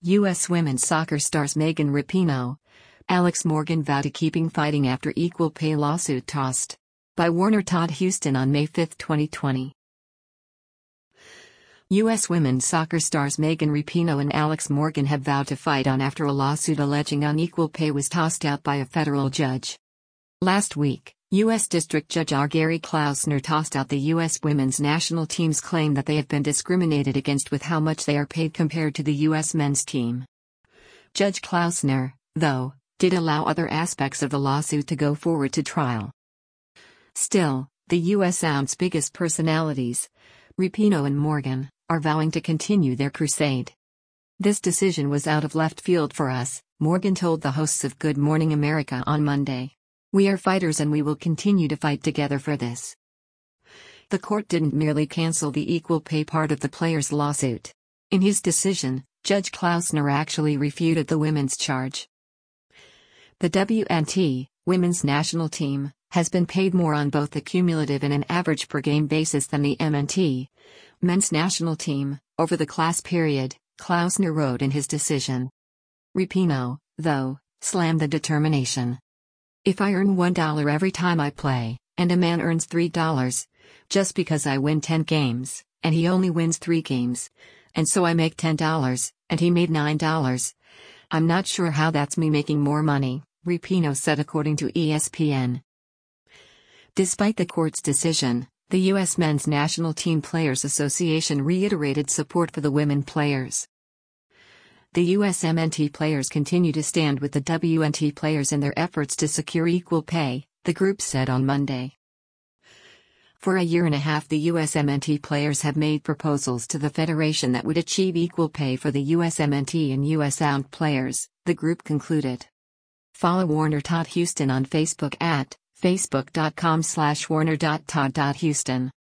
U.S. women's soccer stars Megan Rapinoe, Alex Morgan vow to keeping fighting after equal pay lawsuit tossed. By Warner Todd Houston on May 5, 2020. U.S. women's soccer stars Megan Rapinoe and Alex Morgan have vowed to fight on after a lawsuit alleging unequal pay was tossed out by a federal judge. Last week, U.S. District Judge R. Gary Klausner tossed out the U.S. women's national team's claim that they have been discriminated against with how much they are paid compared to the U.S. men's team. Judge Klausner, though, did allow other aspects of the lawsuit to go forward to trial. Still, the U.S. Sound's biggest personalities, Rapinoe and Morgan, are vowing to continue their crusade. This decision was out of left field for us, Morgan told the hosts of Good Morning America on Monday. We are fighters and we will continue to fight together for this. The court didn't merely cancel the equal pay part of the players' lawsuit. In his decision, Judge Klausner actually refuted the women's charge. The WNT, women's national team, has been paid more on both the cumulative and an average per game basis than the MNT, men's national team, over the class period, Klausner wrote in his decision. Rapinoe, though, slammed the determination. If I earn $1 every time I play, and a man earns $3, just because I win 10 games, and he only wins 3 games, and so I make $10, and he made $9, I'm not sure how that's me making more money, Rapinoe said according to ESPN. Despite the court's decision, the U.S. Men's National Team Players Association reiterated support for the women players. The U.S. MNT players continue to stand with the WNT players in their efforts to secure equal pay, the group said on Monday. For a year and a half, the U.S. MNT players have made proposals to the federation that would achieve equal pay for the U.S. MNT and U.S. Sound players, the group concluded. Follow Warner Todd Houston on Facebook at facebook.com/warner.todd.houston.